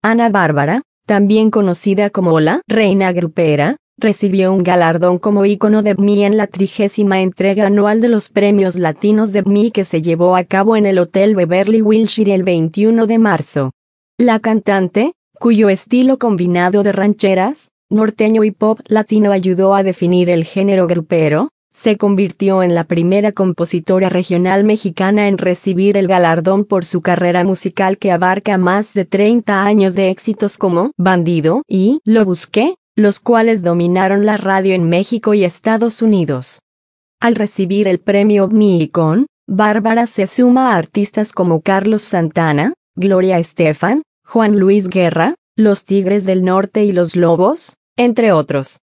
Ana Bárbara, también conocida como la Reina Grupera, recibió un galardón como ícono de BMI en la 30ª entrega anual de los Premios Latinos de BMI que se llevó a cabo en el Hotel Beverly Wilshire el 21 de marzo. La cantante, cuyo estilo combinado de rancheras, norteño y pop latino ayudó a definir el género grupero, se convirtió en la primera compositora regional mexicana en recibir el galardón por su carrera musical que abarca más de 30 años de éxitos como Bandido y Lo Busqué, los cuales dominaron la radio en México y Estados Unidos. Al recibir el premio BMI Icon, Bárbara se suma a artistas como Carlos Santana, Gloria Estefan, Juan Luis Guerra, Los Tigres del Norte y Los Lobos, entre otros.